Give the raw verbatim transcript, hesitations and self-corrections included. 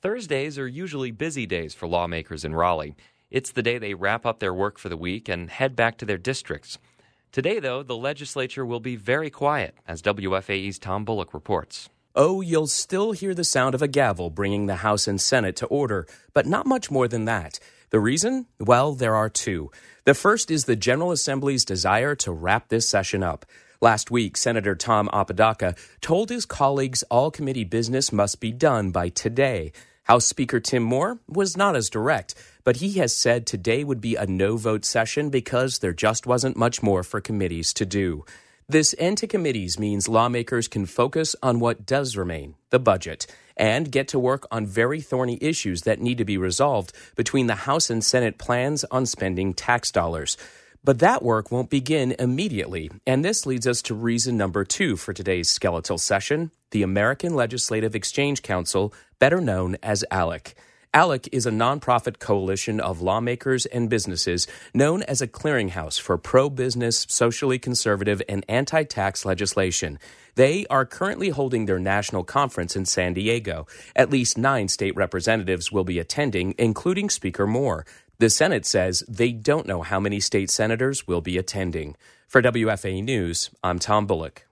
Thursdays are usually busy days for lawmakers in Raleigh. It's the day they wrap up their work for the week and head back to their districts. Today, though, the legislature will be very quiet, as W F A E's Tom Bullock reports. Oh, you'll still hear the sound of a gavel bringing the House and Senate to order, but not much more than that. The reason? Well, there are two. The first is the General Assembly's desire to wrap this session up. Last week, Senator Tom Apodaca told his colleagues all committee business must be done by today. House Speaker Tim Moore was not as direct, but he has said today would be a no-vote session because there just wasn't much more for committees to do. This end to committees means lawmakers can focus on what does remain, the budget, and get to work on very thorny issues that need to be resolved between the House and Senate plans on spending tax dollars. But that work won't begin immediately, and this leads us to reason number two for today's skeletal session, the American Legislative Exchange Council, better known as ALEC. ALEC is a nonprofit coalition of lawmakers and businesses known as a clearinghouse for pro-business, socially conservative, and anti-tax legislation. They are currently holding their national conference in San Diego. At least nine state representatives will be attending, including Speaker Moore. The Senate says they don't know how many state senators will be attending. For W F A E News, I'm Tom Bullock.